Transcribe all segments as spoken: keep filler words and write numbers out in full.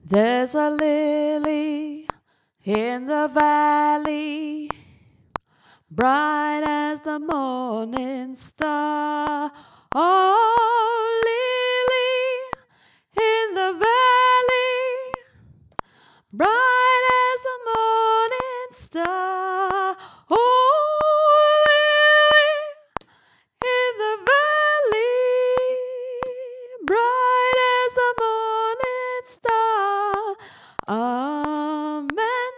There's a lily in the valley, bright as the morning star. Oh, lily in the valley, bright as the morning star. Oh, lily in the valley, bright as the morning star. Amen.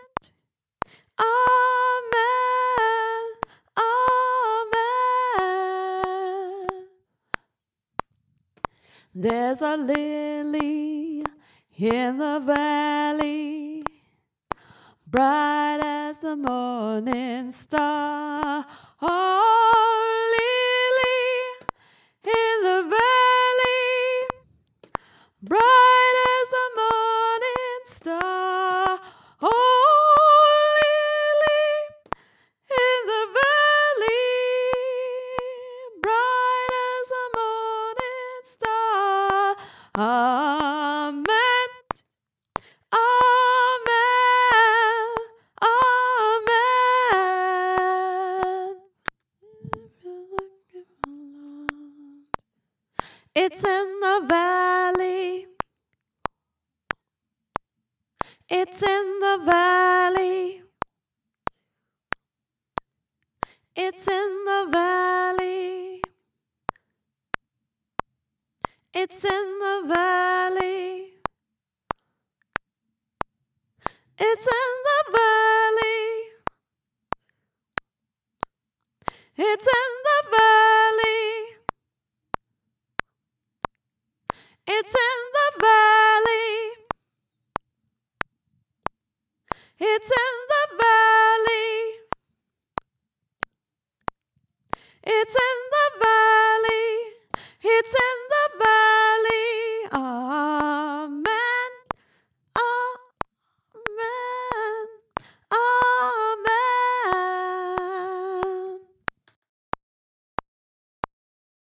Amen. Amen. There's a lily in the valley, bright as the morning star. Oh, lily in the valley, bright as the morning star. Oh, lily in the valley, bright as the morning star. Amen. Amen. Amen. It's in the valley. It's in the valley. It's in the valley. It's in the valley. It's in the valley. It's in the valley. It's in the valley. It's in the valley. It's in